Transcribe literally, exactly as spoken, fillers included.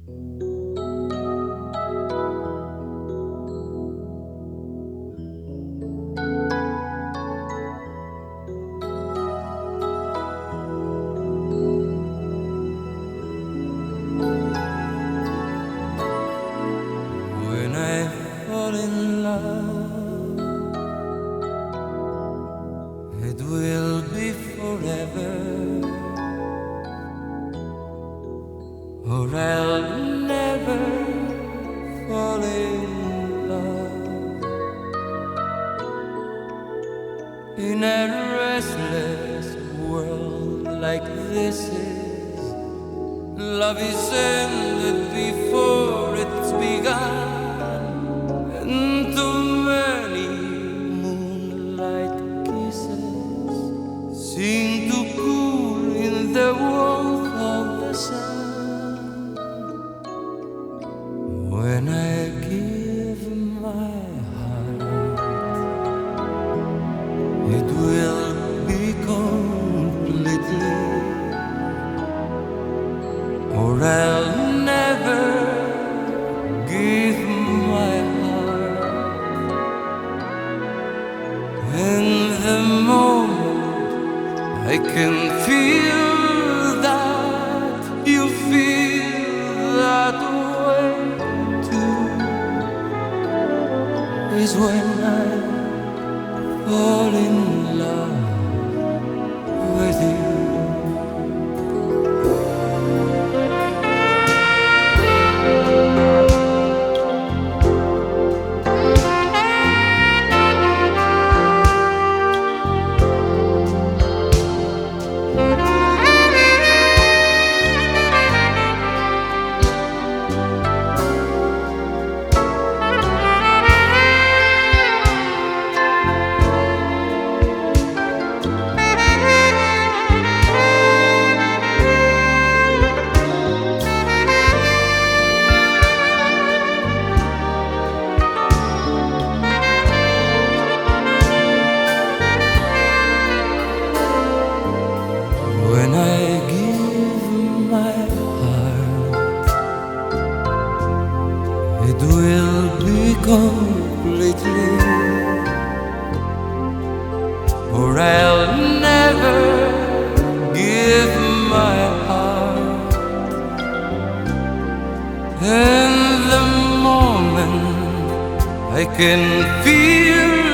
When I fall in love, it will be forever, or I'll never fall in love. In a restless world like this is, love is ended before it's begun. And too many moonlight kisses seem to cool in the warmth of the sun. When I give my heart, it will be completely, or I'll never give my heart. In the moment I can feel that you feel that way too, is when I fall in love with you. When I give my heart, it will be completely, or I'll never give my heart. In the moment I can feel